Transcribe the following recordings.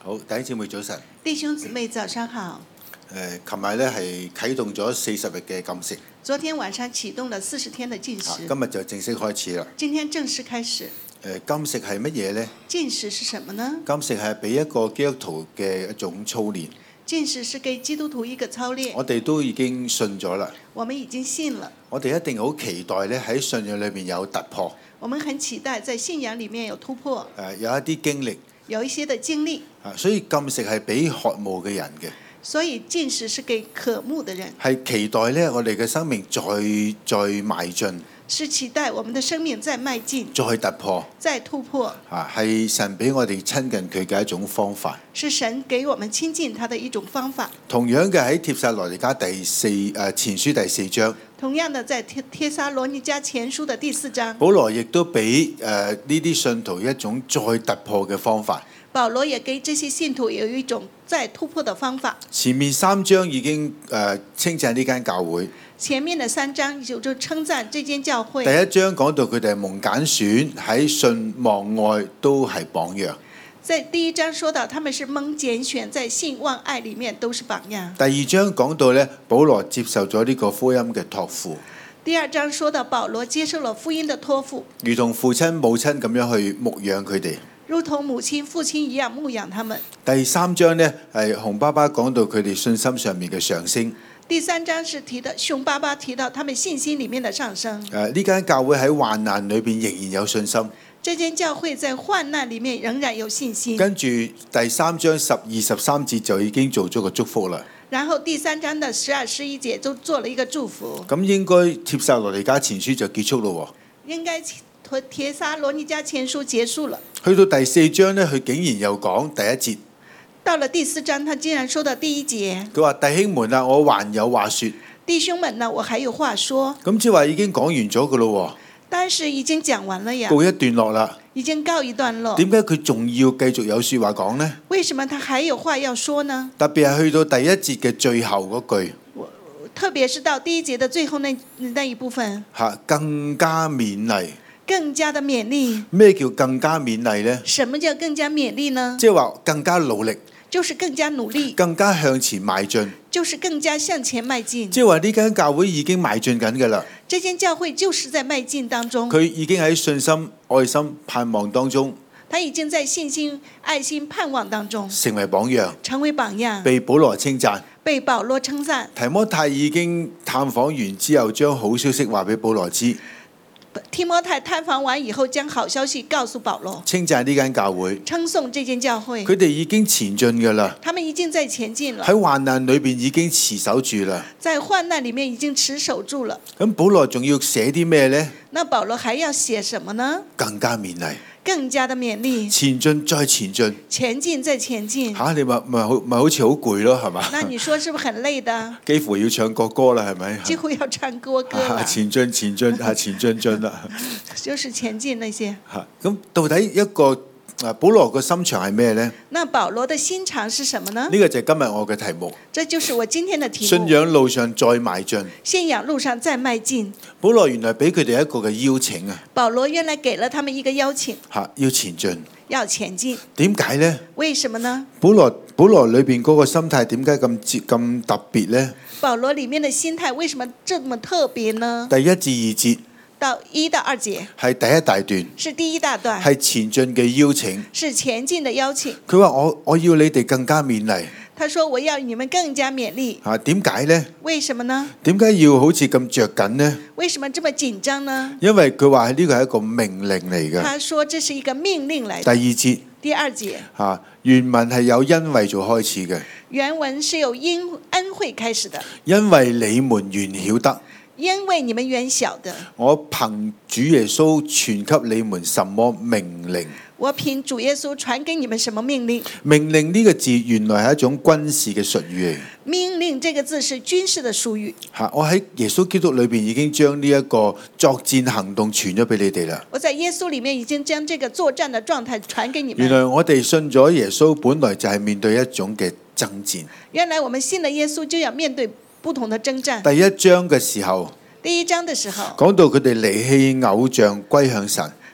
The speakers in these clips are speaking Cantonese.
好，弟兄姊妹早晨。 弟兄姊妹早上好。 琴日咧係啟動咗40日嘅禁食， 昨天晚上啟動了40天的禁食， 今日就正式開始啦。 今天正式開始。 禁食係乜嘢呢？ 禁食是什麼呢？ 禁食係俾一個基督徒嘅一種操練。 禁食是給基督徒一個操練。 我哋都已經信咗啦。 我們已經信了。 我哋一定好期待咧喺信仰裏面有突破。 我們很期待在信仰裡面有突破。 有一啲經歷。 有一些的經歷。 所以禁食係俾渴慕嘅人嘅。 所以禁食是給渴慕的人。 係期待咧我哋嘅生命再邁進。 是期待我們的生命再邁進。 再突破。 再突破。 係神俾我哋親近佢嘅一種方法。 是神給我們親近他的一種方法。 同樣嘅喺帖撒羅尼迦前書第4章。 同樣的在帖撒羅尼迦前書的第4章。 保羅亦都俾呢啲信徒一種再突破嘅方法。 保羅也給這些信徒有一種再突破的方法。 前面3章已經稱讚呢間教會。 前面的3章就稱讚這間教會。 第1章講到佢哋係蒙揀選，喺信望愛都係榜樣。 在第1章說到他們是蒙揀選，在信望愛裡面都是榜樣。 第2章講到咧，保羅接受咗呢個福音嘅託付。 第2章說到保羅接受了福音的託付， 如同父親母親咁樣去牧養佢哋。 如同母親父親一樣牧養他們。 第3章呢，係熊爸爸講到佢哋信心上面嘅上升。 第3章是提到熊爸爸提到他們信心裡面的上升。 呢間教會喺患難裏邊仍然有信心。 這間教會在患難裡面仍然有信心。 跟住第3章12、13節就已經做咗個祝福啦。 然後第3章的12、11節都做了一個祝福。 咁應該帖撒羅尼迦前書就結束咯。 應該帖撒羅尼迦前書結束了。 去到第4章呢，佢竟然又講第1節。 到了第4章，他竟然說到第1節。 佢話：弟兄們啊，我還有話說。 弟兄們呢，我還有話說。 咁即係話已經講完咗噶咯。 但是已經講完了呀。 告一段落啦。 已經告一段落。 點解佢仲要繼續有說話講呢？ 為什麼他還有話要說呢？ 特別係去到第1節嘅最後嗰句。 特別是到第1節的最後那一部分。 更加勉勵。 更加的勉勵。 咩叫更加勉勵呢？ 什麼叫更加勉勵呢？ 即係話更加努力。 就是更加努力。 更加向前邁進。 就是更加向前邁進。 即係話呢間教會已經邁進緊㗎啦。 這間教會就是在邁進當中。 佢已經喺信心、愛心、盼望當中。 他已經在信心、愛心、盼望當中成為榜樣。 成為榜樣。 被保羅稱讚。 被保羅稱讚。 提摩太已經探訪完之後，將好消息話俾保羅知。 提摩太探訪完以後，將好消息告訴保羅， 稱讚呢間教會， 稱頌這間教會。 佢哋已經前進㗎啦， 他們已經在前進了。 喺患難裏邊已經持守住啦， 在患難裡面已經持守住了。 咁保羅仲要寫啲咩呢？ 那保羅還要寫什麼呢？ 更加勉勵， 更加的勉勵， 前進再前進， 前進再前進。 你咪好似好攰咯，係嘛？ 那你說是不是很累的？ 幾乎要唱國歌啦，係咪？ 幾乎要唱國歌了。 前進前進前進進啦， 就是前進那些。 咁到底一個保羅個心腸係咩呢？ 那保羅的心腸是什麼呢？ 呢個就係今日我嘅題目。 這就是我今天的題目。 信仰路上再邁進。 信仰路上再邁進。 保羅原來俾佢哋一個嘅邀請啊。 保羅原來給了他們一個邀請。 要前進。 要前進。 點解呢？ 為什麼呢？ 保羅裏邊嗰個心態點解咁特別呢？ 保羅裡面的心態為什麼這麼特別呢？ 第1至2節。 到1到2節係第一大段， 是第一大段， 係前進嘅邀請， 是前進的邀請。 佢話我要你哋更加勉勵。 他說我要你們更加勉勵。 點解呢？ 為什麼呢？ 點解要好似咁着緊呢？ 為什麼這麼緊張呢？ 因為佢話呢個係一個命令嚟嘅。 他說這是一個命令嚟。 第2節。 第2節。 原文係有恩惠做開始嘅。 原文是有恩惠開始的。 因為你們原曉得。 因為你們原曉得， 我憑主耶穌傳給你們什麼命令？ 我憑主耶穌傳給你們什麼命令？ 命令呢個字原來係一種軍事嘅術語嚟。 命令這個字是軍事的術語。 我喺耶穌基督裏邊已經將呢一個作戰行動傳咗俾你哋啦。 我在耶穌裡面已經將這個作戰的狀態傳給你們。 原來我哋信咗耶穌，本來就係面對一種嘅爭戰。 原來我們信了耶穌，就要面對不同的征戰。 第1章嘅時候， 第1章的時候， 講到佢哋離棄偶像歸向神，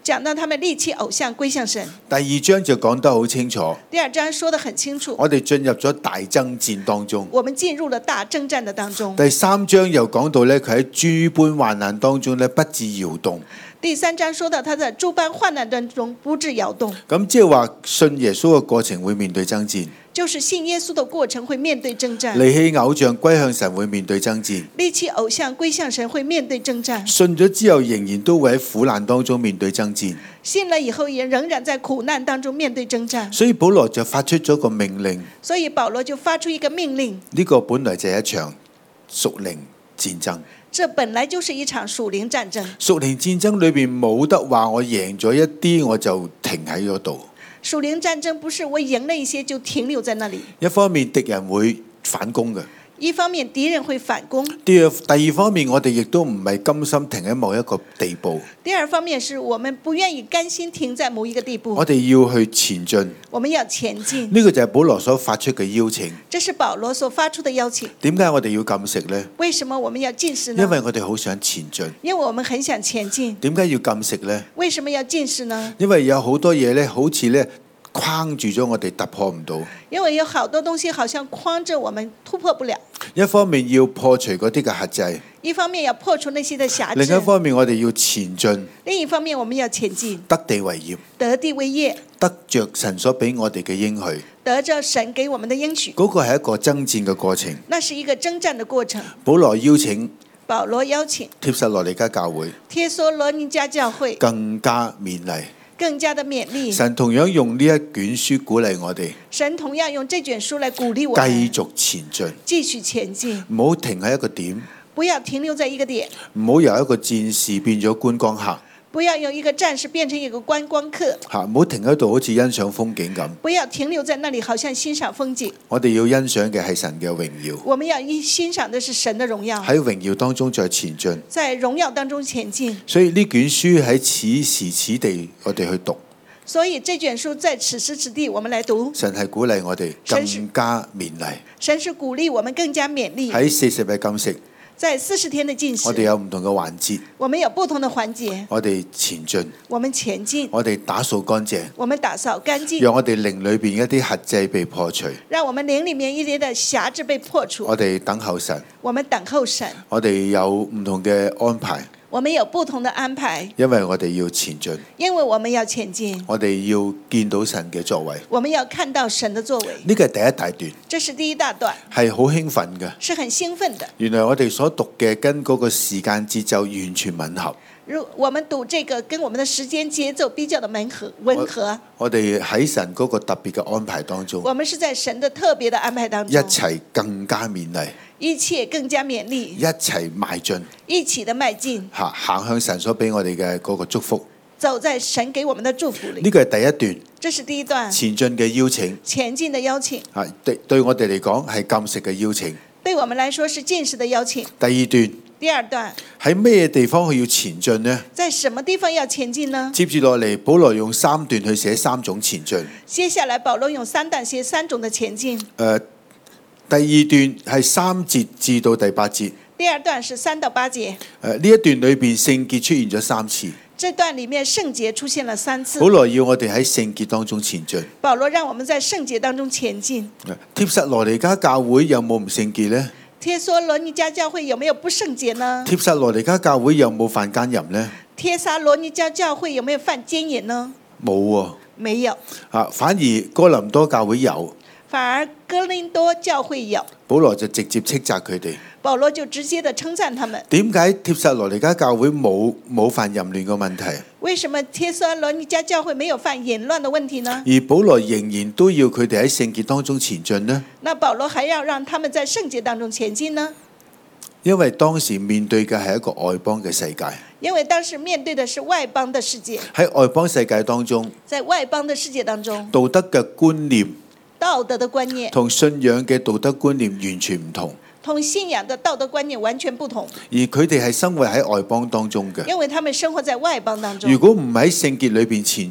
講到他們離棄偶像歸向神。 第二章就講得好清楚， 第二章說得很清楚， 我哋進入咗大爭戰當中。 我們進入了大征戰的當中。 第三章又講到咧，佢喺諸般患難當中咧不致搖動。 第三章說到他在諸般患難當中不致搖動， 咁即係話信耶穌嘅過程會面對爭戰， 就是信耶穌的過程會面對征戰， 離棄偶像歸向神會面對爭戰， 離棄偶像歸向神會面對征戰， 信咗之後仍然都會喺苦難當中面對爭戰。 信了以後也仍然在苦難當中面對征戰。 所以保羅就發出咗個命令， 所以保羅就發出一個命令， 呢個本來就係一場屬靈戰爭。 這本來就是一場屬靈戰爭。 屬靈戰爭裏邊冇得話我贏咗一啲我就停喺嗰度。 屬靈戰爭不是我贏了一些就停留在那裡。 一方面敵人會反攻嘅， 一方面敵人會反攻。 第二方面我哋亦都唔係甘心停喺某一個地步。 第二方面是我們不願意甘心停在某一個地步。 我哋要去前進。 我們要前進。 呢個就係保羅所發出嘅邀請。 這是保羅所發出的邀請。 點解我哋要禁食呢？ 為什麼我們要禁食呢？ 因為我哋好想前進。 因為我們很想前進。 點解要禁食呢？ 為什麼要禁食呢？ 因為有好多嘢咧，好似咧框住咗我哋，突破唔到。 因為有好多東西好像框着我們，突破不了。 一方面要破除嗰啲嘅轄制， 一方面要破除那些的轄制。 另一方面我哋要前進。 另一方面我們要前進， 得地為業， 得地為業， 得着神所俾我哋嘅應許。 得着神給我們的應許。 嗰個係一個爭戰嘅過程。 那是一個征戰的過程。 保羅邀請帖撒羅尼迦教會， 帖撒羅尼迦教會更加勉勵。 更加的勉勵。 神同樣用呢一卷書鼓勵我哋， 神同樣用這卷書來鼓勵我們繼續前進， 繼續前進， 唔好停喺一個點， 不要停留在一個點， 唔好由一個戰士變咗觀光客， 不要由一個戰士變成一個觀光客， 唔好停喺度好似欣賞風景咁， 不要停留在那裡好像欣賞風景。 我哋要欣賞嘅係神嘅榮耀， 我們要欣賞的是神的榮耀， 喺榮耀當中再前進， 在榮耀當中前進。 所以呢卷書喺此時此地我哋去讀， 所以這卷書在此時此地我們來讀， 神係鼓勵我哋更加勉勵， 神是鼓勵我們更加勉勵。 喺40日禁食， 在40天的禁食， 我哋有唔同嘅環節， 我們有不同的環節， 我哋前進， 我們前進， 我哋打掃乾淨， 我們打掃乾淨， 讓我哋靈裏邊一啲轄制被破除， 讓我們靈裡面一啲的轄制被破除， 我哋等候神， 我們等候神， 我哋有唔同嘅安排， 我們有不同的安排， 因為我哋要前進， 因為我們要前進， 我哋要見到神嘅作為， 我們要看到神的作為。 呢個係第一大段， 這是第一大段， 係好興奮嘅。 是很興奮的。 原來我哋所讀嘅跟嗰個時間節奏完全吻合。 我們讀這個跟我們的時間節奏比較的吻合。 我哋喺神嗰個特別嘅安排當中， 我們是在神的特別的安排當中， 一齊更加勉勵， 一切更加勉勵， 一齊邁進， 一起的邁進， 行向神所俾我哋嘅嗰個祝福。 走在神給我們的祝福裏。 呢個係第一段， 這是第一段前進嘅邀請， 前進的邀請。 對我哋嚟講係禁食嘅邀請。 對我們來說是禁食的邀請。 第二段， 第二段喺咩地方去要前進呢？ 在什麼地方要前進呢？ 接住落嚟，保羅用3段去寫3種前進。 接下來保羅用3段寫3種的前進。 第二段係3節至到第8節。 第二段是3到8節。 呢一段裏邊聖潔出現咗3次。 這段裡面聖潔出現了3次。 保羅要我哋喺聖潔當中前進。 保羅讓我們在聖潔當中前進。 帖撒羅尼迦教會有冇唔聖潔呢？ 帖撒羅尼迦教會有沒有不聖潔呢？ 帖撒羅尼迦教會有冇犯奸淫呢？ 帖撒羅尼迦教會有沒有犯奸淫呢？ 冇喎。 沒有。 反而哥林多教會有。 反而哥林多教會有。 保羅就直接斥責佢哋。 保羅就直接的稱讚他們。 點解帖撒羅尼迦教會冇犯淫亂嘅問題？ 為什麼帖撒羅尼迦教會沒有犯淫亂的問題呢？ 而保羅仍然都要佢哋喺聖潔當中前進呢？ 那保羅還要讓他們在聖潔當中前進呢？ 因為當時面對嘅係一個外邦嘅世界。 因為當時面對的是外邦的世界。 喺外邦世界當中， 在外邦的世界當中， 道德嘅觀念， 道德的觀念同信仰嘅道德觀念完全唔同。 同信仰的道德觀念完全不同， 而佢哋係生活喺外邦當中嘅。 因為他們生活在外邦當中。 如果唔喺聖潔裏邊前進，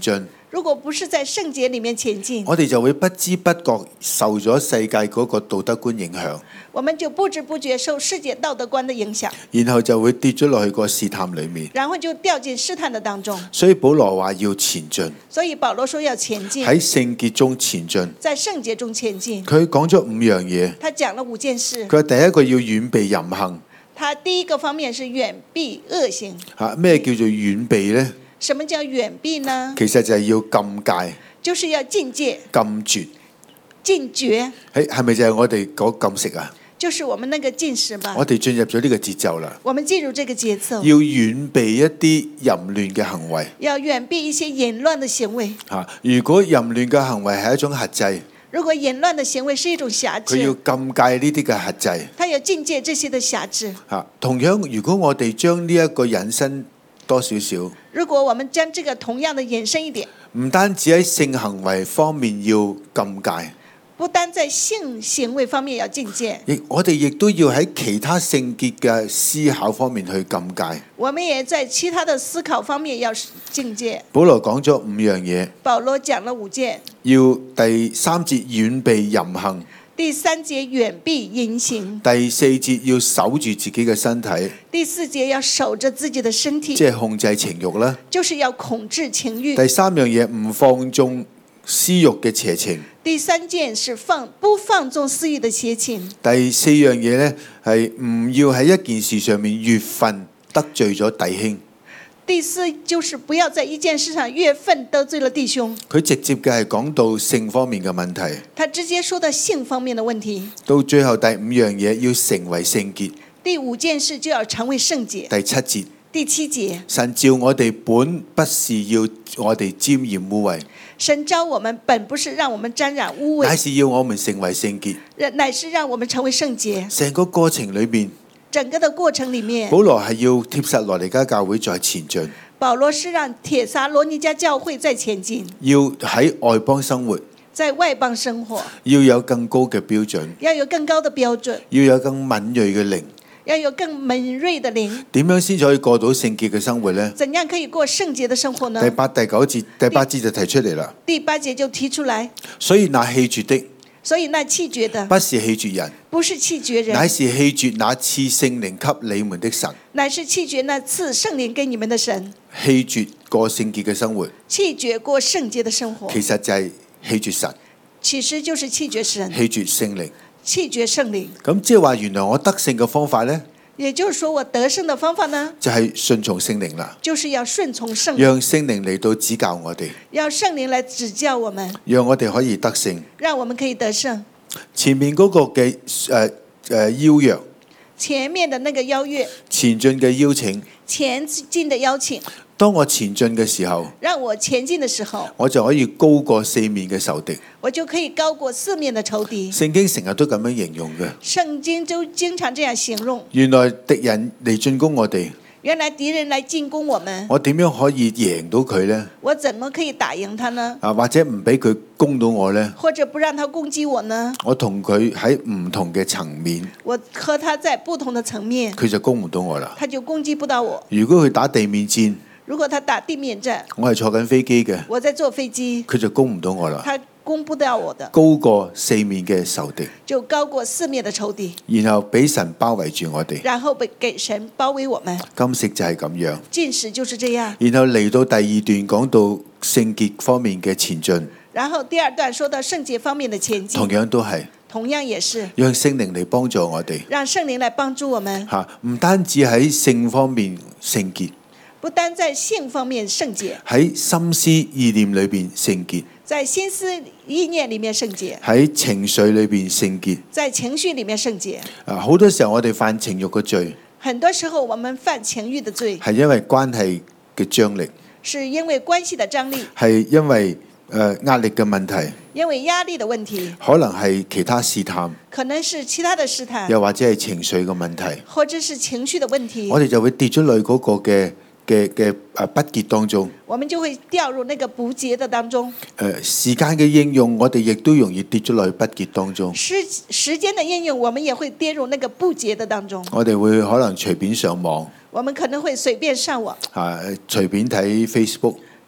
如果不是在聖潔裡面前進， 我哋就會不知不覺受咗世界嗰個道德觀影響， 我們就不知不覺受世界道德觀的影響， 然後就會跌咗落去個試探裡面。 然後就掉進試探的當中。 所以保羅話要前進， 所以保羅說要前進， 喺聖潔中前進。 在聖潔中前進。 佢講咗5樣嘢， 他講了5件事。 佢話第一個要遠避淫行。 他第一個方面是遠避惡行。 咩叫做遠避呢？ 什麼叫遠避呢？ 其實就係要禁戒， 就是要禁戒、 禁絕。 禁絕係咪就係我哋講禁食啊？ 就是我們那個禁食吧。 我哋進入咗呢個節奏啦。 我們進入這個節奏， 要遠避一啲淫亂嘅行為。 要遠避一些淫亂的行為。 如果淫亂嘅行為係一種轄制， 如果淫亂的行為是一種轄制， 佢要禁戒呢啲嘅轄制。 他要禁戒這些的轄制。 同樣，如果我哋將呢一個引申多少少， 如果我們將這個同樣的延伸一點， 唔單止喺性行為方面要禁戒， 不單在性行為方面要禁戒， 我哋亦都要喺其他聖潔嘅思考方面去禁戒。 我們也在其他的思考方面要禁戒。 保羅講咗5樣嘢， 保羅講了5件。 要第3節遠避淫行， 第3節遠避淫行， 第4節要守住自己嘅身體， 第4節要守着自己的身體， 即係控制情慾啦。 就是要控制情慾。 第3樣嘢唔放縱私慾嘅邪情。 第3件是不放縱私慾的邪情。 第4樣嘢呢，係唔要喺一件事上面越份得罪咗弟兄。 第4就是不要在一件事上越份得罪了弟兄。 佢直接嘅係講到性方面嘅問題。 他直接說到性方面的問題。 到最後第5樣嘢要成為聖潔。 第5件事就要成為聖潔。 第7節。 第7節。 神召我哋本不是要我哋沾染污穢。 神召我們本不是讓我們沾染污穢， 乃是要我們成為聖潔。 乃是讓我們成為聖潔。 成個過程裏面， 整個的過程裡面， 保羅係要帖撒羅尼迦教會在前進。 保羅是讓帖撒羅尼迦教會在前進， 要喺外邦生活， 在外邦生活， 要有更高嘅標準， 要有更高的標準， 要有更敏銳嘅靈。 要有更敏銳的靈。 點樣先可以過到聖潔嘅生活呢？ 怎樣可以過聖潔的生活呢？ 第8、第9節、第8節就提出嚟啦。 第8節就提出來。 所以那棄絕的， 所以那棄絕的， 不是棄絕人， 不是棄絕人， 乃是棄絕那賜聖靈給你們的神。 乃是棄絕那賜聖靈給你們的神。 棄絕過聖潔嘅生活， 棄絕過聖潔的生活， 其實就係棄絕神， 其實就是棄絕神， 棄絕聖靈。 棄絕聖靈。 咁即係話，原來我得勝嘅方法呢， 也就是說，我得勝的方法呢， 就係順從聖靈啦。 就是要順從聖靈， 讓聖靈嚟到指教我哋， 要聖靈來指教我們， 讓我哋可以得勝。 讓我們可以得勝。 前面嗰個嘅邀約， 前面的那個邀約， 前進嘅邀請， 前進的邀請。 當我前進嘅時候， 讓我前進的時候， 我就可以高過四面嘅仇敵。 我就可以高過四面的仇敵。 聖經成日都咁樣形容嘅。 聖經就經常這樣形容。 原來敵人嚟進攻我哋， 原來敵人來進攻我們， 我點樣可以贏到佢呢？ 我怎麼可以打贏他呢？ 或者唔俾佢攻到我呢？ 或者不讓他攻擊我呢？ 我同佢喺唔同嘅層面， 我和他在不同的層面， 佢就攻唔到我啦。 他就攻擊不到我。 如果佢打地面戰， 如果他打地面戰， 我係坐緊飛機嘅， 我在坐飛機， 佢就攻唔到我啦。 他攻不到我的， 高過四面嘅仇敵， 就高過四面的仇敵， 然後俾神包圍住我哋， 然後給神包圍我們。 禁食就係咁樣， 禁食就是這樣。 然後嚟到第2段講到聖潔方面嘅前進， 然後第2段說到聖潔方面的前進， 同樣都係， 同樣也是讓聖靈嚟幫助我哋， 讓聖靈來幫助我們。 唔單止喺性方面聖潔， 不單在性方面聖潔， 喺心思意念裏邊聖潔， 在心思意念裏面聖潔， 喺情緒裏邊聖潔， 在情緒裏面聖潔。 好多時候我哋犯情慾嘅罪， 很多時候我們犯情慾的罪， 係因為關係嘅張力， 是因為關係的張力， 係因為壓力嘅問題， 因為壓力的問題， 可能係其他試探， 可能是其他的試探， 又或者係情緒嘅問題， 或者是情緒的問題， 我哋就會跌咗落嗰個嘅不潔當中。 我們就會掉入那個不潔的當中。 時間嘅應用，我哋亦都容易跌咗落去不潔當中。 時間的應用，我們也會跌入那個不潔的當中。 我哋會可能隨便上網， 我們可能會隨便上網， 隨便睇 Facebook，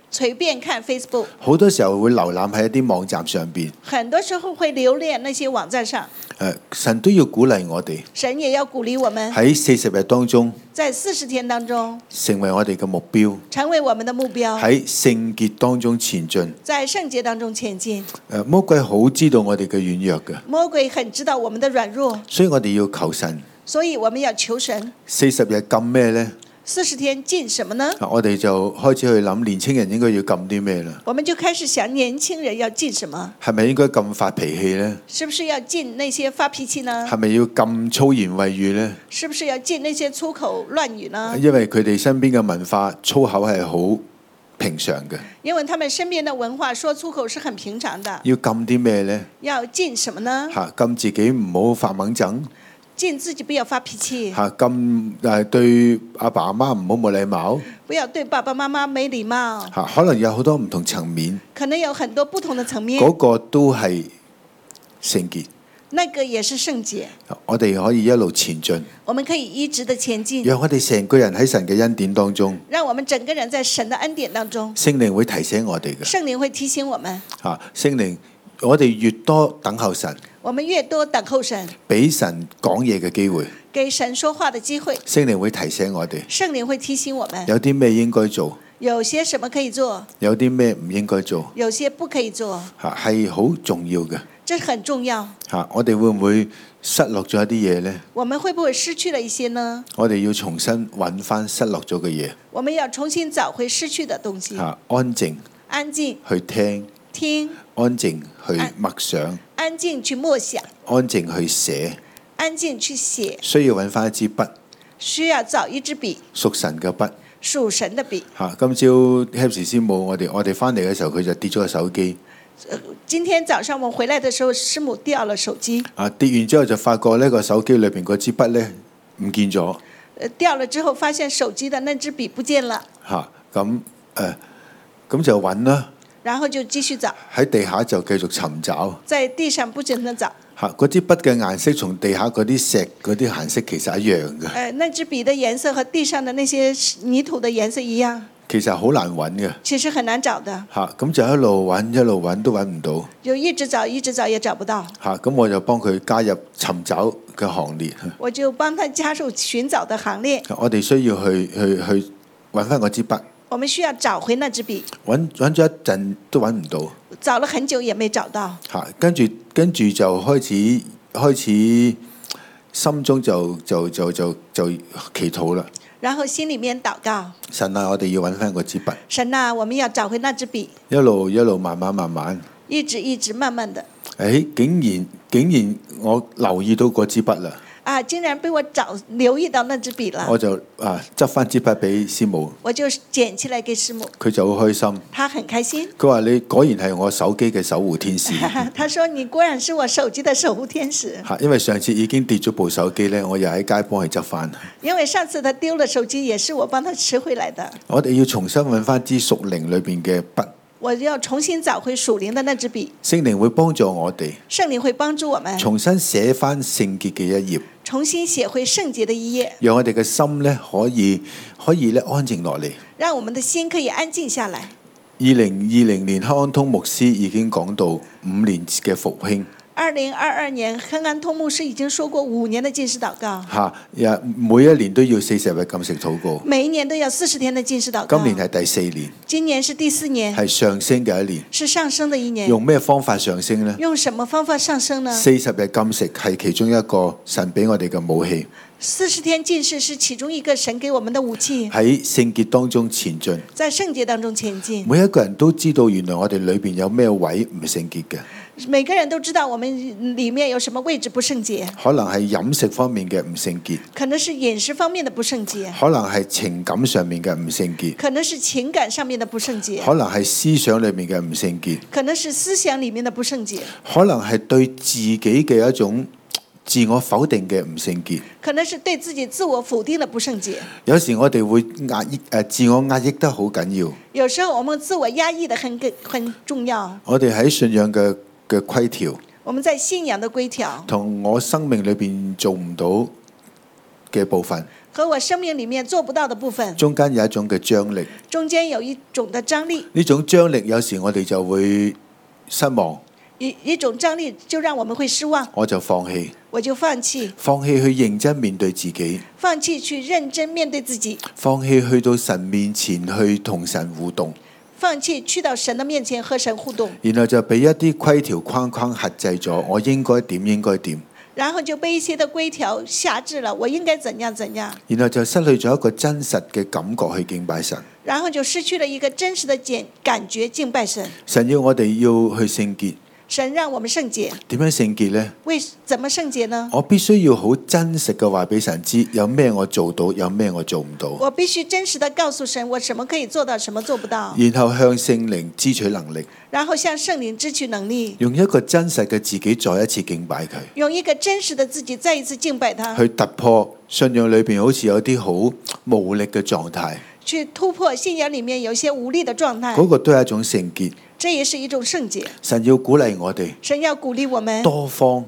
隨便看 Facebook， 好多時候會瀏覽喺一啲網站上邊。 很多時候會留戀那些網站上。 神都要鼓勵我哋神也要鼓勵我們喺40日當中， 在40天當中成為我哋嘅目標， 成為我們的目標， 喺聖潔當中前進。 在聖潔當中前進。 魔鬼好知道我哋嘅軟弱嘅， 魔鬼很知道我們的軟弱， 所以我哋要求神。 所以我們要求神。 40日禁咩呢？ 40天禁什麼呢？ 我哋就開始去諗年青人應該要禁啲咩啦？ 我們就開始想年輕人要禁什麼？ 係咪應該禁發脾氣呢？ 是不是要禁那些發脾氣呢？ 係咪要禁粗言穢語呢？ 是不是要禁那些粗口亂語呢？ 因為佢哋身邊嘅文化粗口係好平常嘅。 因為他們身邊的文化說粗口是很平常的。 要禁啲咩呢？ 要禁什麼呢？ 禁自己唔好發猛憎。 禁自己不要發脾氣。 禁對阿爸阿媽唔好冇禮貌。 不要對爸爸媽媽沒禮貌。 可能有好多唔同層面。 可能有很多不同的層面。 嗰個都係聖潔。 那個也是聖潔。 我哋可以一路前進。 我們可以一直的前進。 讓我哋成個人喺神嘅恩典當中。 讓我們整個人在神的恩典當中。 聖靈會提醒我哋嘅。 聖靈會提醒我們。 聖靈，我哋越多等候神。 我們越多等候神。 俾神講嘢嘅機會。 給神說話的機會。 聖靈會提醒我哋。 聖靈會提醒我們。 有啲咩應該做。 有些什麼可以做。 有啲咩唔應該做。 有些不可以做。 係好重要嘅。 這很重要。 我哋會唔會失落咗一啲嘢呢？ 我們會不會失去了一些呢？ 我哋要重新揾翻失落咗嘅嘢。 我們要重新找回失去的東西。 安靜。 安靜。 去聽。安靜去默想。 安靜去默想。 安靜去寫。 安靜去寫。 需要揾翻一支筆。 需要找一支筆。 屬神嘅筆。 屬神的筆。 今朝 Happy 師母，我哋翻嚟嘅時候，佢就跌咗個手機。 今天早上我們回來的時候，師母掉了手機。 跌完之後就發覺呢個手機裏邊嗰支筆呢唔見咗。 掉了之後發現手機的那支筆不見了。 咁就揾啦。 然後就繼續找。 喺地下就繼續尋找。 在地上不停地找。 嗰支筆嘅顏色同地下嗰啲石嗰啲顏色其實一樣嘅。 那支筆的顏色和地上的那些泥土的顏色一樣。 其實好難揾嘅。 其實很難找的。 咁就一路揾都揾唔到。 就一直找也找不到。 咁我就幫佢加入尋找嘅行列。 我就幫他加入尋找的行列。 我哋需要去揾翻嗰支筆。 我們需要找回那支筆。揾咗一陣都揾唔到。 找了很久也沒找到。 跟住就開始心中就祈禱啦。 然後心裡面禱告。 神啊，我哋要揾翻嗰支筆。 神啊，我們要找回那支筆。 一路慢慢。一直慢慢的。 竟然我留意到嗰支筆啦。 竟然被我留意到那支筆了。 我就執翻支筆俾師母。 我就撿起來給師母。 佢就好開心。 他很開心。 佢話你果然係我手機嘅守護天使。 他說你果然是我手機的守護天使。 因為上次已經跌咗部手機呢，我又喺街幫佢執翻。 因為上次他丟了手機，也是我幫他拾回來的。 我哋要重新揾翻支屬靈裏邊嘅筆。 我要重新找回屬靈的那支筆。 聖靈會幫助我哋。 聖靈會幫助我們。 重新寫翻聖潔嘅一頁。 重新寫回聖潔的一頁。讓我哋嘅心呢可以咧安靜落嚟。 讓我們的心可以安靜下來。 2020年黑安通牧師已經講到5年嘅復興。 2022年黑安通牧師已經說過5年的禁食禱告。 每一年都要40日禁食禱告。 每一年都要40天的禁食禱告。 今年係第4年。 今年是第4年。 係上升嘅一年。 是上升的一年。 用咩方法上升呢？ 用什麼方法上升呢 ？40日禁食係其中一個神俾我哋嘅武器。 40天禁食是其中一個神給我們的武器。 喺聖潔當中前進。 在聖潔當中前進。 每一個人都知道原來我哋裏邊有咩位唔聖潔嘅。 每個人都知道我們裏面有什麼位置不聖潔。 可能係飲食方面嘅唔聖潔。 可能是飲食方面的不聖潔。 可能係情感上面嘅唔聖潔。 可能是情感上面的不聖潔。 可能係思想裏面嘅唔聖潔。 可能是思想裏面的不聖潔。 可能係對自己嘅一種自我否定嘅唔聖潔。 可能是對自己自我否定的不聖潔。 有時我哋會自我壓抑得好緊要。 有時候我們自我壓抑得很重要。 我哋喺信仰嘅規條。 我們在信仰的規條。 同我生命裏邊做唔到嘅部分， 和我生命裡面做不到的部分， 中間有一種嘅張力。 中間有一種的張力， 呢種張力有時我哋就會失望， 一種張力就讓我們會失望， 我就放棄， 我就放棄去認真面對自己， 放棄去認真面對自己， 放棄去到神面前去同神互動， 放棄去到神的面前和神互動， 然後就俾一啲規條框框轄制咗，我應該點應該點， 然後就被一些的規條轄制了，我應該怎樣怎樣， 然後就失去咗一個真實嘅感覺去敬拜神。 然後就失去了一個真實的感覺敬拜神。 神要我哋要去聖潔， 神讓我們聖潔， 點樣聖潔呢？ 怎麼聖潔呢？ 我必須要好真實嘅話俾神知，有咩我做到，有咩我做唔到。 我必須真實的告訴神，我什麼可以做到，什麼做不到。 然後向聖靈支取能力， 然後向聖靈支取能力， 用一個真實嘅自己再一次敬拜佢， 用一個真實的自己再一次敬拜他， 去突破信仰裏邊好似有啲好無力嘅狀態， 去突破信仰裡面有些無力的狀態。 嗰個都係一種聖潔。 這也是一種聖潔。 神要鼓勵我哋神要鼓勵我們多方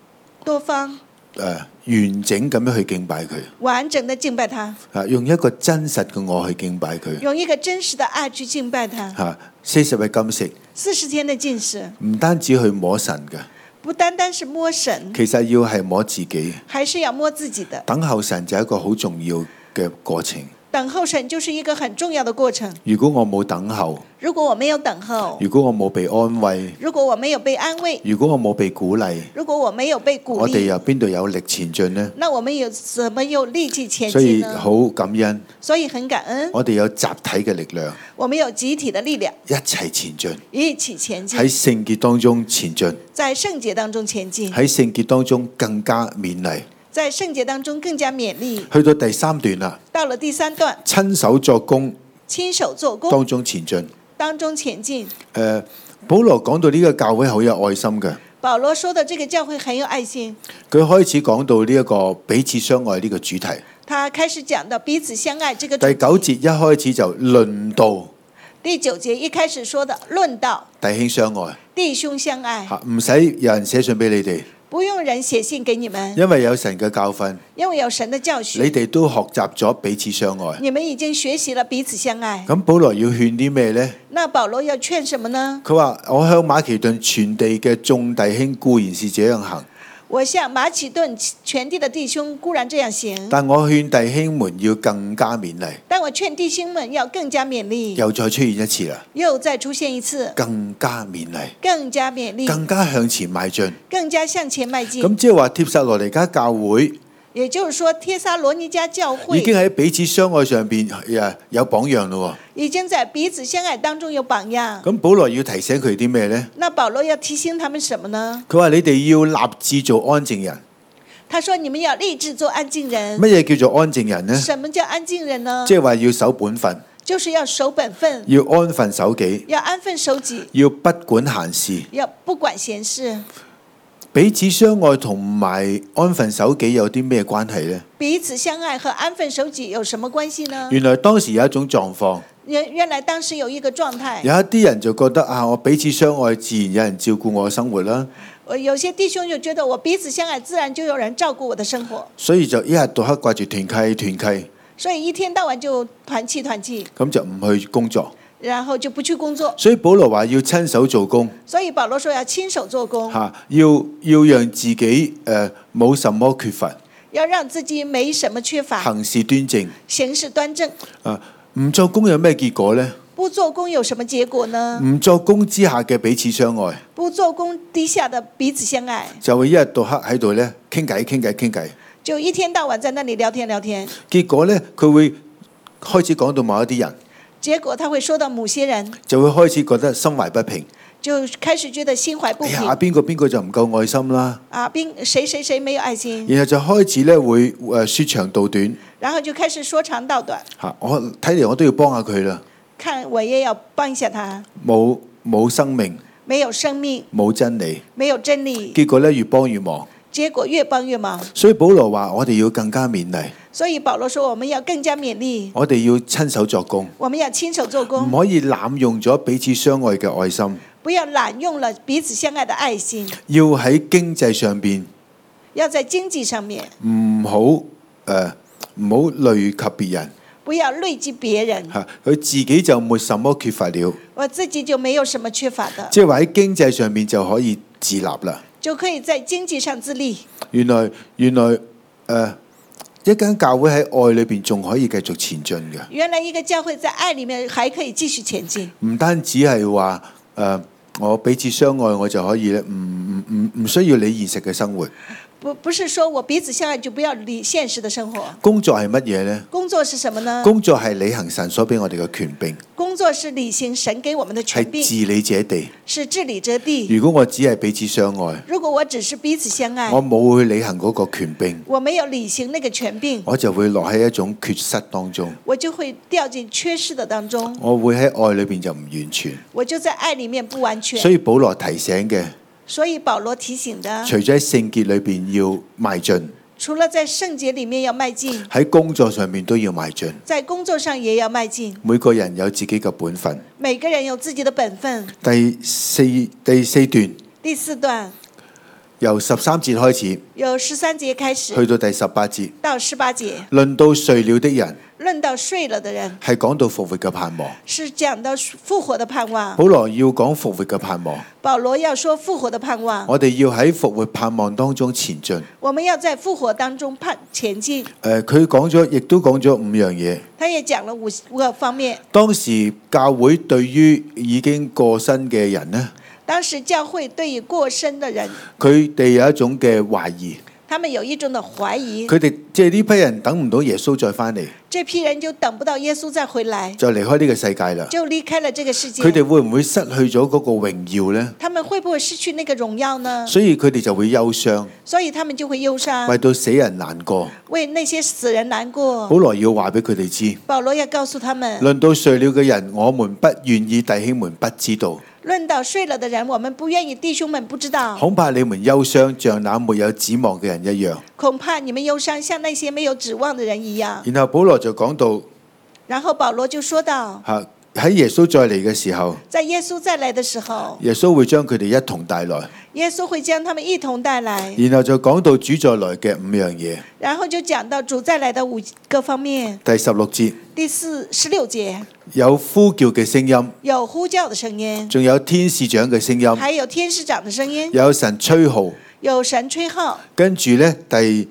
完整咁樣去敬拜佢， 完整的敬拜他， 用一個真實嘅我去敬拜佢， 用一個真實的愛去敬拜他。 40日禁食 40天的禁食， 唔單止去摸神嘅， 不單單是摸神， 其實要係摸自己， 還是要摸自己的。 等候神就係一個好重要嘅過程。 等候神就是一個很重要的過程。 如果我冇等候， 如果我沒有等候， 如果我冇被安慰， 如果我沒有被安慰， 如果我冇被鼓勵， 如果我沒有被鼓勵， 我哋又邊度有力前進呢？ 那我們怎麼有力氣前所以進呢？ 好感恩， 所以很感恩， 我哋有集體嘅力量， 我們有集體的力量， 一齊前進， 一起前進， 喺聖潔當中前進， 在聖潔當中前進， 喺聖潔當中更加勉勵。 在聖潔當中更加勉勵。 去到第3段啦， 到了第3段， 親手作工， 親手做工當中前進。 當中前進。 保羅講到呢個教會好有愛心嘅， 保羅說的這個教會很有愛心。 佢開始講到呢一個彼此相愛呢個主題。 他開始講到彼此相愛這個主題。 第9節一開始就論到， 第9節一開始說的論到弟兄相愛， 弟兄相愛， 唔使有人寫信俾你哋， 不用人寫信給你們， 因為有神嘅教訓， 因為有神的教訓， 你哋都學習咗彼此相愛。 你們已經學習了彼此相愛。 咁保羅要勸啲咩呢？ 那保羅要勸什麼呢？ 佢話：我向馬其頓全地嘅眾弟兄固然是這樣行， 我向馬其頓全地的弟兄固然這樣行， 但我勸弟兄們要更加勉勵。 但我勸弟兄們要更加勉勵。 又再出現一次啦， 又再出現一次， 更加勉勵， 更加勉勵， 更加向前邁進。 更加向前邁進。 咁即係話帖撒羅尼迦教會， 也就是說，帖撒羅尼迦教會已經喺彼此相愛上邊有榜樣咯。 已經在彼此相愛當中有榜樣。 咁保羅要提醒佢啲咩呢？ 那保羅要提醒他們什麼呢？ 佢話你哋要立志做安靜人。 他說你們要立志做安靜人。 乜嘢叫做安靜人呢？ 什麼叫安靜人呢？ 即係話要守本分， 就是要守本分， 要安分守己， 要安分守己， 要不管閒事。 要不管閒事。 彼此相愛同埋安分守己有啲咩關係呢？ 彼此相愛和安分守己有什麼關係呢？ 原來當時有一種狀況， 原來當時有一個狀態， 有一啲人就覺得我彼此相愛，自然有人照顧我嘅生活啦。 有些弟兄就覺得我彼此相愛，自然就有人照顧我的生活， 所以就一日到黑掛住團契， 所以一天到晚就團契， 咁就唔去工作， 然後就不去工作。 所以保羅話要親手做工， 所以保羅說要親手做工， 要讓自己冇什麼缺乏， 要讓自己沒什麼缺乏， 行事端正， 行事端正。 唔做工有咩結果呢？ 不做工有什麼結果呢？ 唔做工之下嘅彼此相愛， 不做工底下的彼此相愛， 就會一日到黑喺度咧傾偈， 就一天到晚在那裡聊天。 結果咧佢會開始講到某一啲人， 結果他會說到某些人， 就會開始覺得心懷不平， 就開始覺得心懷不平。 邊個就唔夠愛心啦， 誰沒有愛心， 然後就開始咧會說長道短， 然後就開始說長道短。 我睇嚟我都要幫下佢啦。 看我也要幫一下他， 冇生命， 沒有生命， 冇真理， 沒有真理， 結果咧越幫越忙， 結果越幫越忙。 所以保羅話我哋要更加勉勵， 所以保羅說我們要更加勉勵， 我哋要親手作工， 我們要親手做工， 唔可以濫用咗彼此相愛嘅愛心， 不要濫用了彼此相愛的愛心， 要喺經濟上邊， 要在經濟上面唔好唔好累及別人不要累及別人。 嚇，佢自己就沒什麼缺乏了， 我自己就沒有什麼缺乏的， 即係話喺經濟上面就可以自立啦。 就可以在經濟上自立。 原來一間教會喺愛裏邊仲可以繼續前進嘅。 原來一個教會在愛裡面還可以繼續前進， 唔單止係話我彼此相愛，我就可以咧，唔需要理現實嘅生活。 不是說我彼此相愛就不要理現實的生活。 工作係乜嘢呢？ 工作是什麼呢？ 工作係履行神所俾我哋嘅權柄， 工作是履行神給我們的權柄， 係治理這地。 是治理這地。 如果我只係彼此相愛， 如果我只是彼此相愛， 我冇去履行嗰個權柄， 我沒有履行那個權柄， 我就會落喺一種缺失當中， 我就會掉進缺失的當中， 我會喺愛裏邊就唔完全。 我就在愛裡面不完全。 所以保羅提醒嘅， 所以保羅提醒的， 除咗喺聖潔裏邊要邁進， 除了在聖潔裡面要邁進， 喺工作上面都要邁進。 在工作上也要邁進。 每個人有自己嘅本分。 每個人有自己的本分。 第四段， 第四段由13節開始， 由13節開始， 去到第18節， 到18節， 論到睡了的人， 論到睡了的人， 係講到復活嘅盼望。 是講到復活的盼望。 保羅要講復活嘅盼望， 保羅要說復活的盼望。 我哋要喺復活盼望當中前進。 我們要在復活當中前進。 佢講咗，亦都講咗5樣嘢。 他也講了五個方面。 當時教會對於已經過身嘅人呢， 當時教會對於過身的人， 佢哋有一種嘅懷疑。 他們有一種的懷疑。 佢哋即係呢批人等唔到耶穌再翻嚟， 這批人就等不到耶穌再回來， 就離開呢個世界啦。 就離開了這個世界。 佢哋會唔會失去咗嗰個榮耀呢？ 他們會不會失去那個榮耀呢？ 所以佢哋就會憂傷， 所以他們就會憂傷， 為到死人難過。 為那些死人難過。 保羅要話俾佢哋知， 保羅要告訴他們， 論到睡了嘅人，我們不願意弟兄們不知道。 論到睡了的人，我們不願意弟兄們不知道。 恐怕你們憂傷，像那沒有指望嘅人一樣。 恐怕你們憂傷，像那些沒有指望的人一樣。 然後保羅就講到， 然後保羅就說到， 喺耶穌再嚟嘅時候， 在耶穌再來的時候， 耶穌會將佢哋一同帶來。 耶穌會將他們一同帶來。 然後就講到主再來嘅5樣嘢。 然後就講到主再來的5個方面。 第16節， 第16節有呼叫嘅聲音， 有呼叫的聲音， 仲有天使長嘅聲音， 還有天使長的聲音， 有神吹號， 有神吹號。 跟住呢，第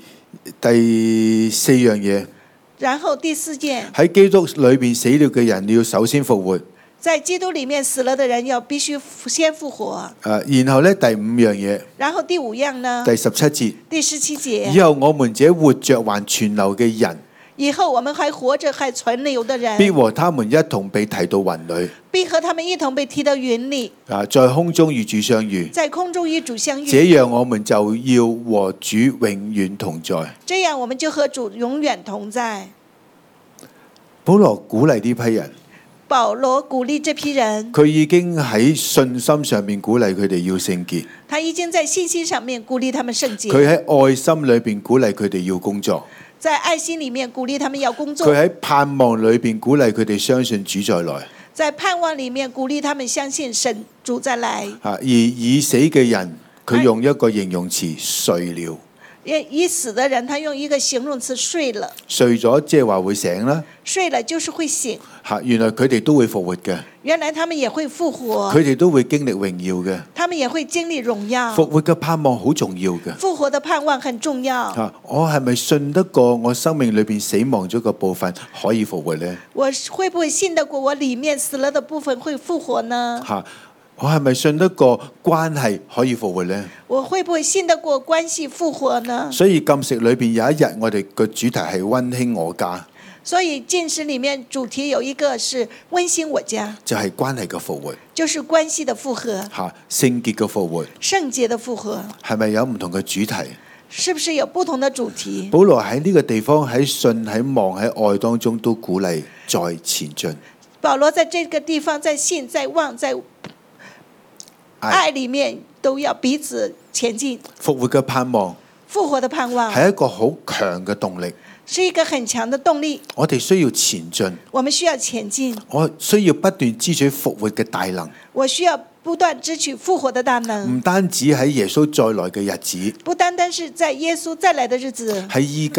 4樣嘢， 然後第4件， 喺基督裏邊死了嘅人要首先復活。 在基督裡面死了的人要必須先復活。 然後呢，第5樣嘢， 然後第5樣呢？ 第17節， 第17節， 以後我們這活着還存留嘅人， 以後我們還活着還存留的人， 必和他們一同被提到雲裏， 必和他們一同被提到雲裡， 在空中與主相遇。 在空中與主相遇。 這樣我們就要和主永遠同在。 這樣我們就和主永遠同在。 保羅鼓勵呢批人， 保羅鼓勵這批人， 佢已經喺信心上面鼓勵佢哋要聖潔， 他已經在信心上面鼓勵他們聖潔， 佢喺愛心裏邊鼓勵佢哋要工作， 在愛心裡面鼓勵他們要工作， 佢喺盼望裏邊鼓勵佢哋相信主再來， 在盼望裡面鼓勵他們相信神主再來。 而已死嘅人，佢用一個形容詞睡了。 已死的人，他用一個形容詞睡了。 睡咗即係話會醒啦。 睡了就是會醒。 原來佢哋都會復活嘅。 原來他們也會復活。 佢哋都會經歷榮耀嘅。 他們也會經歷榮耀。 復活嘅盼望好重要嘅。 復活的盼望很重要。 我係咪信得過我生命裏邊死亡咗個部分可以復活呢？ 我會不會信得過我裡面死了的部分會復活呢？ 我係咪信得過關係可以復活呢？ 我會不會信得過關係復活呢？ 所以禁食裏邊有一日，我哋個主題係溫馨我家。 所以禁食裡面主題有一個是溫馨我家， 就係關係嘅復活， 就是關係的復合， 聖潔嘅復活， 聖潔的復合， 係咪有唔同嘅主題？ 是不是有不同的主題？ 保羅喺呢個地方喺信喺望喺愛當中都鼓勵再前進。 保羅在這個地方在信在望在愛裡面都要彼此前進。 復活嘅盼望， 復活的盼望係一個好強嘅動力， 是一個很強的動力。 我哋需要前進， 我們需要前進。 我需要不斷支取復活嘅大能。 我需要不斷支取復活的大能。 唔單止喺耶穌再來嘅日子， 不單單是在耶穌再來的日子， 喺依家，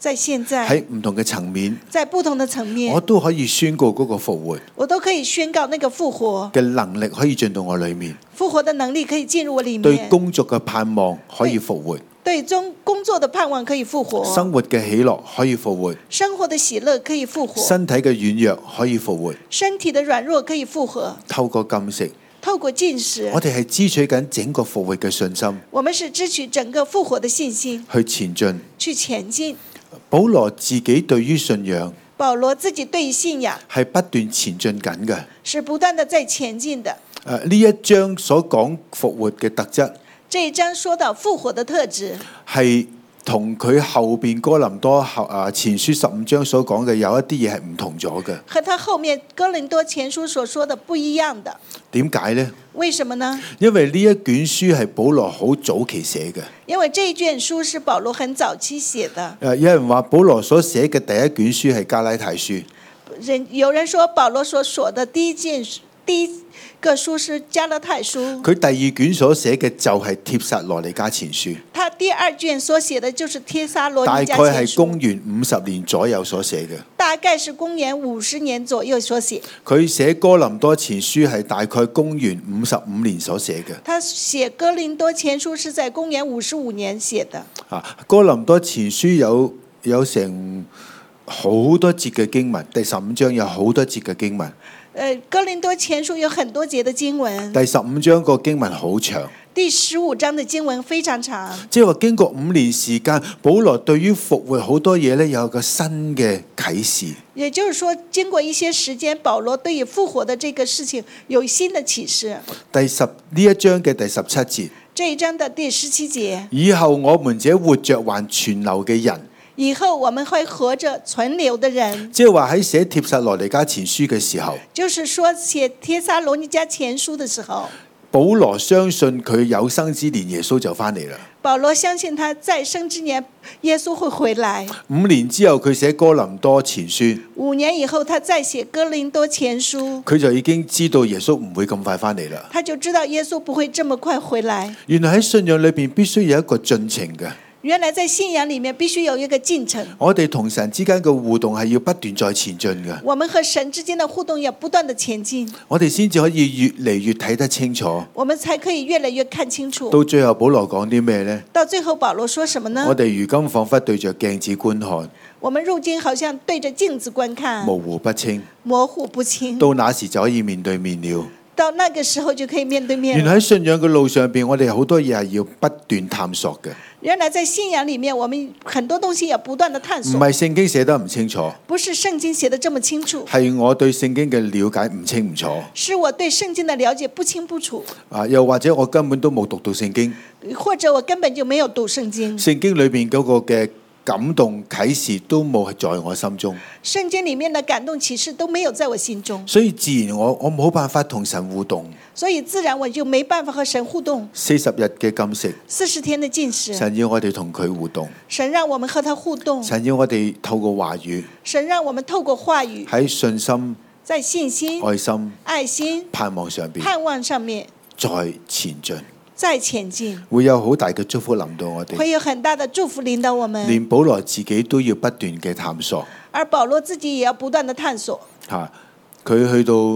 在現在喺唔同嘅層面， 在不同的層面， 我都可以宣告嗰個復活我都可以宣告那個復活嘅能力可以進到我裏面， 復活的能力可以進入我裡面， 對工作嘅盼望可以復活， 對工作的盼望可以復活， 生活嘅喜樂可以復活， 生活的喜樂可以復活， 身體嘅軟弱可以復活， 身體的軟弱可以復活， 透過禁食， 透過禁食， 我哋係支取緊整個復活嘅信心， 我們是支取整個復活的信心去前進。 去前進。 保羅自己對於信仰保羅自己對於信仰係不斷前進緊嘅。 是不斷的在前進的。 呢一章所講復活嘅特質， 這一章說到復活的特質， 係同佢後邊哥林多前書15章所講嘅有一啲嘢係唔同咗嘅。 和他後面哥林多前書所說的不一樣的。 點解呢？ 為什麼呢？ 因為呢一卷書係保羅好早期寫嘅。 因為這一卷書是保羅很早期寫的。 有人話保羅所寫嘅第一卷書係加拉太書。 有人說保羅所寫的第一個書是加拉太書。 佢第二卷所寫嘅就係帖撒羅尼迦前書。 他第二卷所寫的就是帖撒羅尼迦前書。 大概係公元50年左右所寫嘅。 大概是公元50年左右所寫。 佢寫哥林多前書係大概公元55年所寫嘅。 他寫哥林多前書是在公元55年寫的。 哥林多前書有成好多節嘅經文，第15章有好多節嘅經文。 哥林多前書有很多節的經文。 第15章個經文好長。 第15章的經文非常長。 即係話經過5年時間，保羅對於復活好多嘢咧有個新嘅啟示。 也就是說，經過一些時間，保羅對於復活的這個事情有新的啟示。 呢一章嘅第17節。 這一章的第17節。 以後我們這活着還存留嘅人。 以後我們會活着存留的人， 即係話喺寫帖撒羅尼迦前書嘅時候， 就是說寫帖撒羅尼迦前書的時候， 保羅相信佢有生之年耶穌就翻嚟啦。 保羅相信他在生之年耶穌會回來。 5年之後佢寫哥林多前書 ，5年以後他再寫哥林多前書， 佢就已經知道耶穌唔會咁快翻嚟啦。 他就知道耶穌不會這麼快回來。 原來喺信仰裏邊必須有一個進程嘅。 原來在信仰裏面必須有一個進程。 我哋同神之間嘅互動係要不斷再前進嘅。 我們和神之間的互動要不斷的前進。 我哋先至可以越嚟越睇得清楚。 我們才可以越來越看清楚。 到最後保羅講啲咩呢？ 到最後保羅說什麼呢？ 我哋如今彷彿對着鏡子觀看。 我們如今好像對着鏡子觀看。 模糊不清。 模糊不清。 到那時就可以面對面了。 到那個時候就可以面對面。 原來喺信仰嘅路上邊，我哋好多嘢係要不斷探索嘅。 原來在信仰裏面，我們很多東西要不斷的探索。 唔係聖經寫得唔清楚， 不是聖經寫得這麼清楚， 係我對聖經嘅了解唔清唔楚。 是我對聖經的了解不清不楚。 又或者我根本都冇讀到聖經， 或者我根本就沒有讀聖經。 聖經裏邊嗰個嘅感動啟示都冇在我心中。 聖經裏面的感動啟示都沒有在我心中， 所以自然我冇辦法同神互動。 所以自然我就沒辦法和神互動。 40日嘅禁食 ，40天的禁食， 神要我哋同佢互動。 神讓我們和他互動。 神要我哋透過話語。 神讓我們透過話語喺信心、 在信心、愛心、 盼望上邊， 盼望上面再前進。 再前進， 會有好大嘅祝福臨到我哋， 會有很大的祝福臨到我們。 連保羅自己都要不斷嘅探索， 而保羅自己也要不斷的探索。 佢去到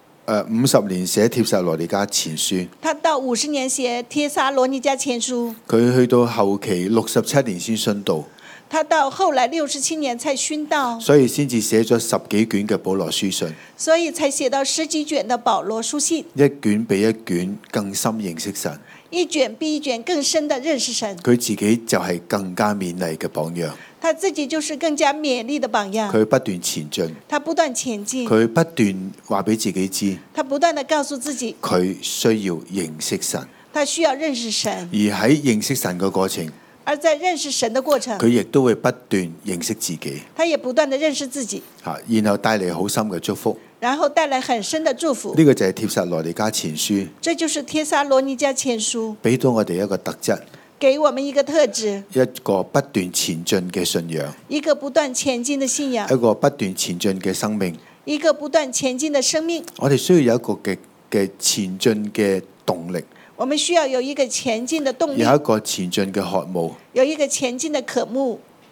50年寫帖撒羅尼迦前書， 他到50年寫帖撒羅尼迦前書。 佢去到後期67年先殉道， 他到後來67年才殉道， 所以先至寫咗10幾卷嘅保羅書信， 所以才寫到10幾卷的保羅書信， 一卷比一卷更深認識神， 一卷比一卷更深的認識神。 佢自己就係更加勉勵嘅榜樣， 他自己就是更加勉勵的榜樣。 佢不斷前進， 他不斷前進， 佢不斷話俾自己知， 他不斷地告訴自己， 佢需要認識神， 他需要認識神。 而喺認識神嘅過程， 而在認識神的過程， 佢亦都會不斷認識自己， 他也不斷地認識自己， 然後帶嚟好深嘅祝福， 然後帶來很深的祝福。 呢個就係帖撒羅尼迦前書， 這就是帖撒羅尼迦前書， 俾到我哋一個特質， 給我們一個特質， 一個不斷前進嘅信仰， 一個不斷前進的信仰， 一個不斷前進嘅生命， 一個不斷前進的生命。 我哋需要有一個嘅前進嘅動力， 我們需要有一個前進的動力， 有一個前進嘅渴慕， 有一個前進的渴慕。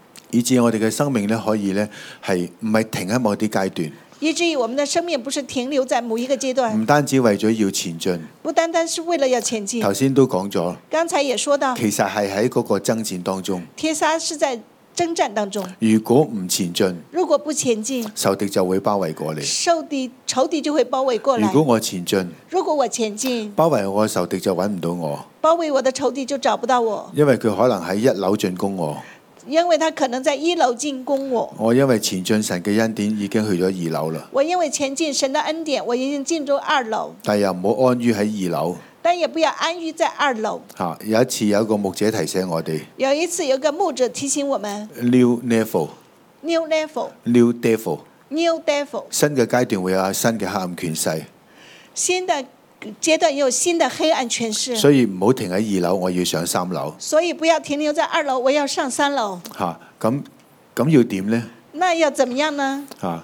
以致我哋嘅生命咧可以咧係唔係停喺某啲階段， 以至於我們的生命不是停留在某一個階段， 唔單止為咗要前進， 不單單是為了要前進。 頭先都講咗， 剛才也說到， 其實係喺嗰個爭戰當中， 帖撒是在征戰當中， 如果唔前進， 如果不前進， 仇敵就會包圍過你。 仇敵就會包圍過來。 如果我前進， 如果我前進， 包圍我嘅仇敵就揾唔到我， 包圍我的仇敵就找不到我， 因為佢可能喺一樓進攻我。 因為他可能在一樓進攻我。 我因為前進神嘅恩典已經去咗二樓啦。 我因為前進神的恩典，我已經進入二樓。 但又唔好安於喺二樓。 但也不要安於在二樓。 有一次有一個牧者提醒我哋。 有一次有個牧者提醒我們。 New level。 New level。 New devil。 New devil。 新嘅階段會有新嘅黑暗權勢。 新的階段有新的黑暗權勢。 所以唔好停喺二樓，我要上三樓。 所以不要停留在二樓，我要上三樓。 咁要點呢？ 那要怎麼樣呢？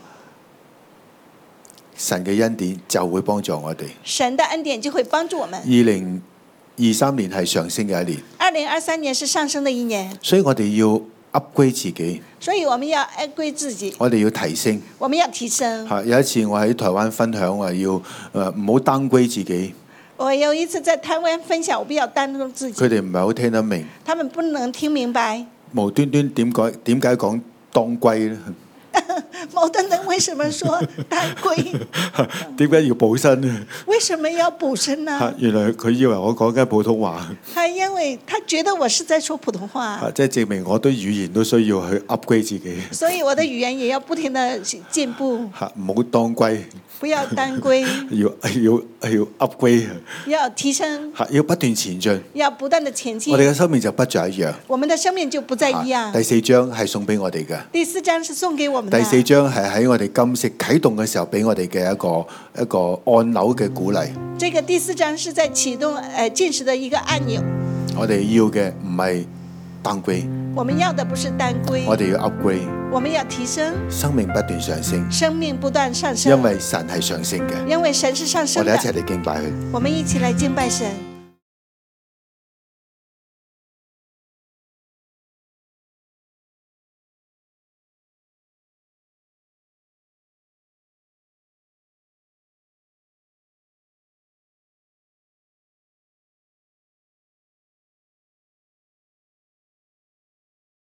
神嘅恩典就會幫助我哋。 神的恩典就會幫助我們。 2023年係上升嘅一年。 2023年是上升的一年。 所以我哋要 upgrade 自己。 所以我們要 upgrade 自己。 我哋要提升。 我們要提升。 有一次我喺台灣分享話要唔好 downgrade 自己。 我有一次在台灣分享，我不要 downgrade 自己。 佢哋唔係好聽得明。 他們不能聽明白。 無端端點解講當歸呢？ 無端端為什麼說當歸？ 點解要補身呢？ 為什麼要補身呢？ 原來佢以為我講緊普通話。 係因為他覺得我是在說普通話。 即係證明我對語言都需要去 upgrade 自己。 所以我的語言也要不停地進步。 唔好當歸。 不要當歸。 要 upgrade。 要提升。 要不斷前進。 要不斷地前進。 我哋嘅生命就不再一樣。 我們的生命就不再一樣。 第4章係送俾我哋嘅。 第4章是送給我們的。 第4章係喺我哋禁食啟動嘅時候俾我哋嘅一個按鈕嘅鼓勵。 這個第4章是在啟動禁食的一個按鈕。 我哋要嘅唔係downgrade。 我們要的不是downgrade。 我哋要 upgrade。 我們要提升。 生命不斷上升。 生命不斷上升。 因為神係上升嘅。 因為神是上升的。 我哋一齊嚟敬拜佢。 我們一起來敬拜神。